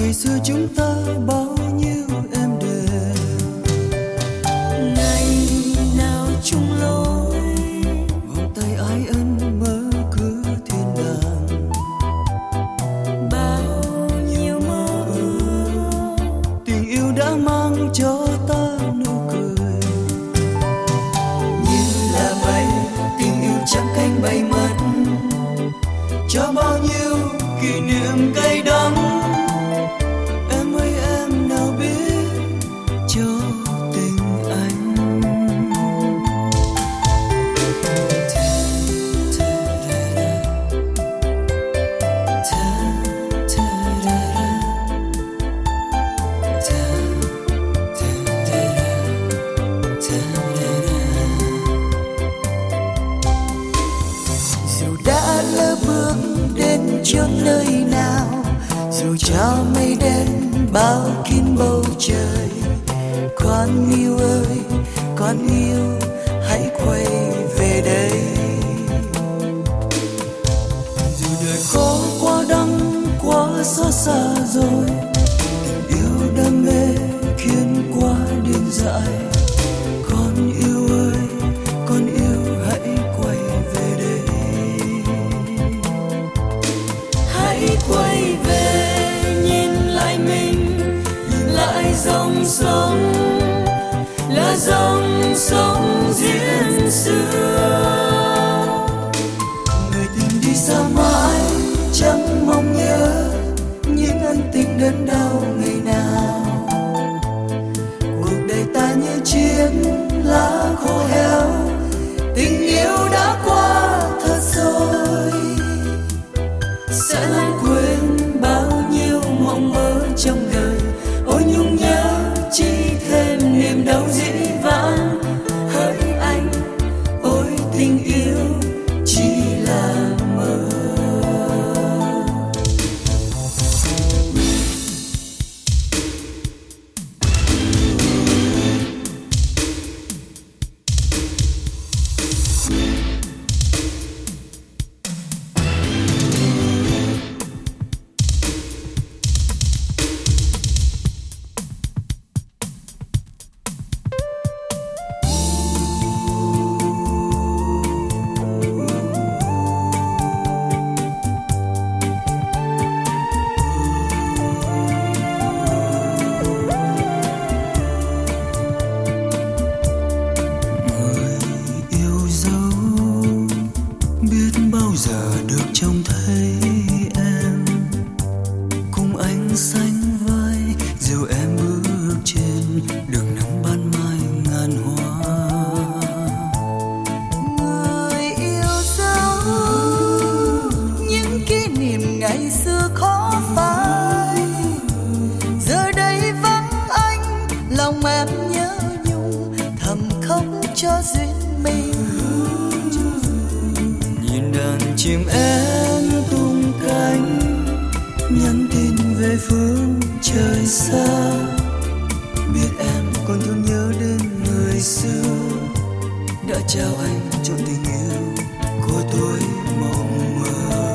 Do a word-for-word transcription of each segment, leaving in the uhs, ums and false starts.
ngày xưa chúng ta bao nhiêu êm đềm. Ngày nào chung lối vòng tay ái ân mở cửa thiên đàng. Bao nhiêu mơ ước tình yêu đã mang cho ta nụ cười. Như là mây tình yêu chẳng cánh bay mất cho bao nhiêu kỷ niệm cay đắng. Em ơi em nào biết cho tình anh. Dù đã lỡ bước đến chốn nơi nào, dù cho mây đen bao kín bầu trời, con yêu ơi con yêu hãy quay về đây. Dù đời có quá đắng quá xót xa rồi, tình yêu đam mê khiến quá điên dại. Con yêu ơi con yêu hãy quay về đây. Hãy quay về nhìn lại mình, nhìn lại dòng sông, là dòng sông diễn xưa. Người tình đi xa mãi chẳng mong nhớ những ân tình đớn đau ngày nào. Cuộc đời ta như chiếc lá khô héo, tình yêu đã qua thật rồi. Sẽ lãng quên bao nhiêu mộng mơ trong đời. Ôi nhung nhớ chỉ thêm niềm đau dĩ vãng. Hỡi anh ôi tình yêu chỉ là mơ. Chim én tung cánh nhắn tin về phương trời xa. Biết em còn thương nhớ đến người xưa đã trao anh trọn tình yêu của tôi mộng mơ.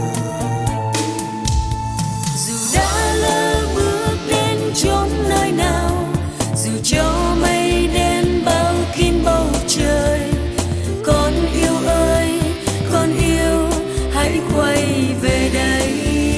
Dù đã lỡ bước đến chốn nơi nào, dù cho mây đen bao kín bầu trời, con yêu ơi con yêu hãy quay về đây.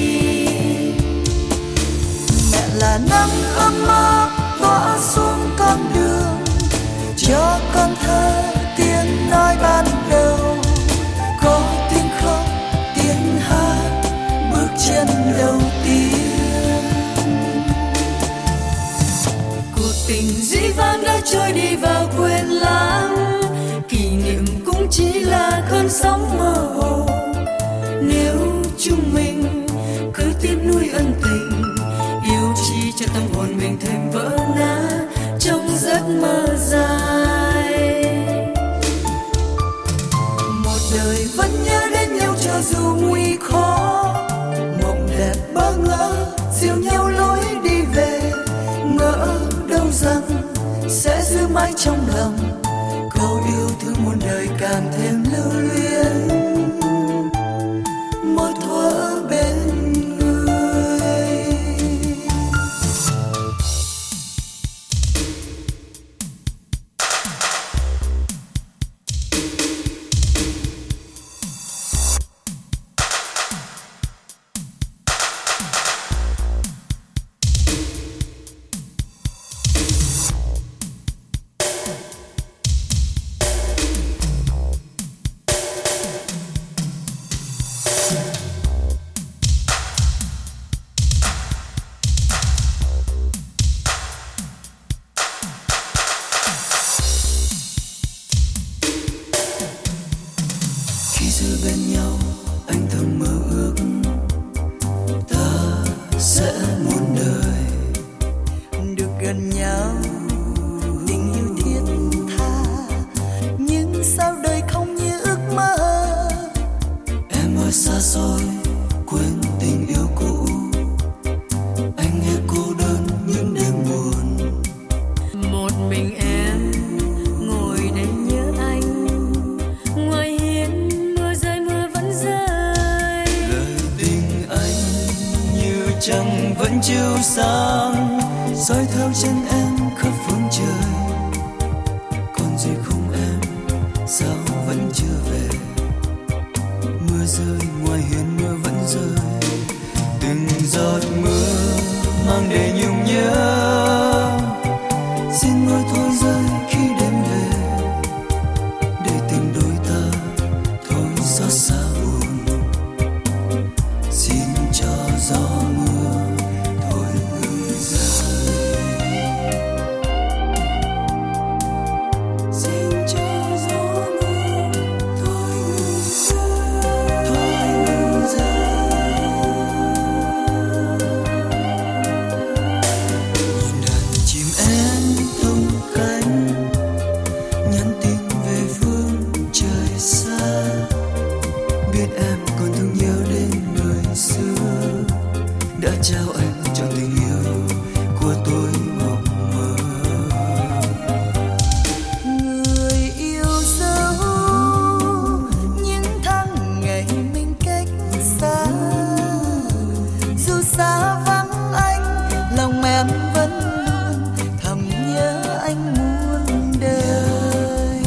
Mẹ là nắng ấm áp tỏa xuống con đường, cho con thơ tiếng nói ban đầu. Có tiếng khóc tiếng hát bước chân đầu tiên. Cuộc tình dĩ vãng đã trôi đi vào quên lãng, kỷ niệm cũng chỉ là cơn sóng mơ hồ. Nếu chúng mình cứ tiếp nuôi ân tình, yêu chi cho tâm hồn mình thêm vỡ nát trong giấc mơ dài. Một đời vẫn nhớ đến nhau cho dù nguy khó, mộng đẹp bỡ ngỡ dìu nhau lối đi về. Ngỡ đâu rằng sẽ giữ mãi trong lòng câu yêu thương muôn đời càng thêm lưu luyến. Một thuở bên người trăng vẫn chiếu sáng dõi theo chân em khắp phương trời. Còn gì không em, sao vẫn chưa về? Mưa rơi ngoài hiên mưa vẫn rơi, từng giọt mưa mang đầy nhung nhớ. Xin ngôi thôi rơi khi đêm về, để tình đôi ta thôi xót xa buồn. Xin cho gió mưa thôi ngừng rơi. Xin cho gió mưa thôi ngừng rơi, thôi ngừng rơi. Nhìn đàn chim én tung cánh, nhắn tin về phương trời xa. Biết em còn thương nhớ đến người xưa đã trao anh cho tình yêu của tôi mộng mơ. Người yêu dấu những tháng ngày mình cách xa, dù xa vắng anh lòng em vẫn luôn thầm nhớ anh muôn đời.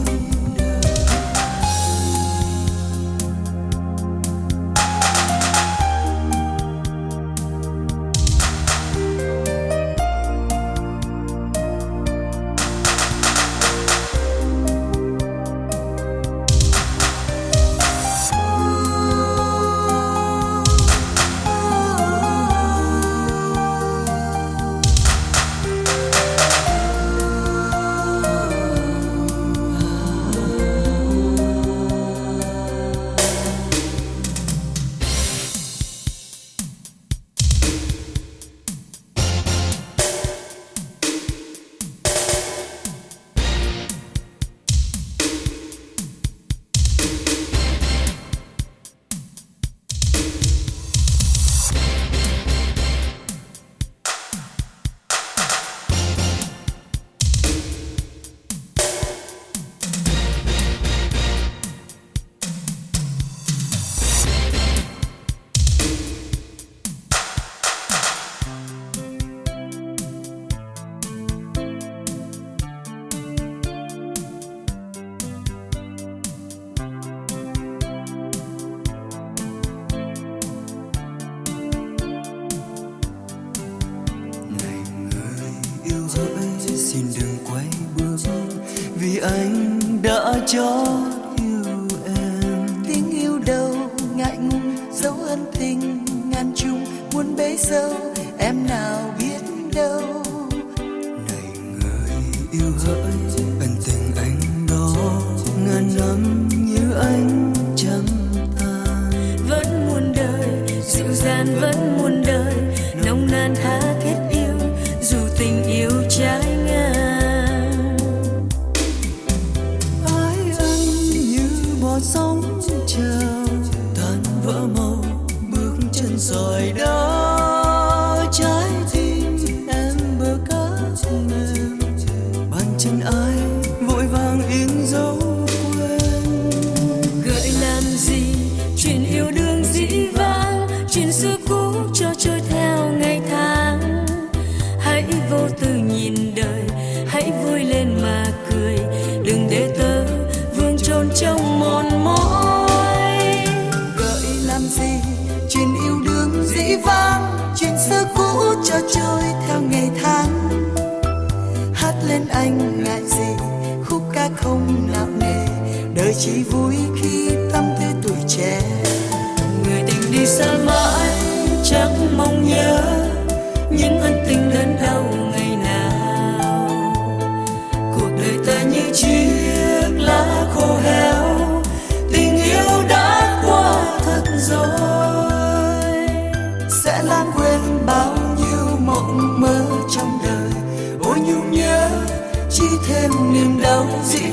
Xin đừng quay bước vì anh đã chót yêu em. Tiếng yêu đâu ngại ngùng, dấu ân tình ngàn trùng muốn bấy dâu em nào biết đâu. Này người yêu hỡi, ân tình anh đó ngàn năm như anh chẳng tan. Vẫn muôn đời dịu dàng, vẫn muôn đời nồng nàn tha thiết yêu, dù tình yêu trái ngang. Ái anh như bọt sóng trào tan vỡ màu bước chân sỏi đá. Trái tim em bờ cát mềm, bàn chân ai vội vàng in dấu quên. Gợi làm gì chuyện yêu đương dĩ vãng, chuyện xưa cũ cho trôi theo ngày tháng. Hãy vô tư nhìn đời, hãy vui lên mà cười, đừng để tớ vương chôn trong mòn mỏi. Gợi làm gì chuyện yêu đương dĩ vãng, chuyện xưa cũ cho trôi theo ngày tháng. Hát lên anh ngại gì khúc ca không nặng nề, đời chỉ vui khi tâm tư tuổi trẻ. Người tình đi xa mãi chẳng mong nhớ những ân tình đớn đau ngày nào. Cuộc đời ta như chiếc lá khô héo, tình yêu đã qua thật rồi. Sẽ lãng quên bao nhiêu mộng mơ trong đời, ôi nhung nhớ chỉ thêm niềm đau dĩ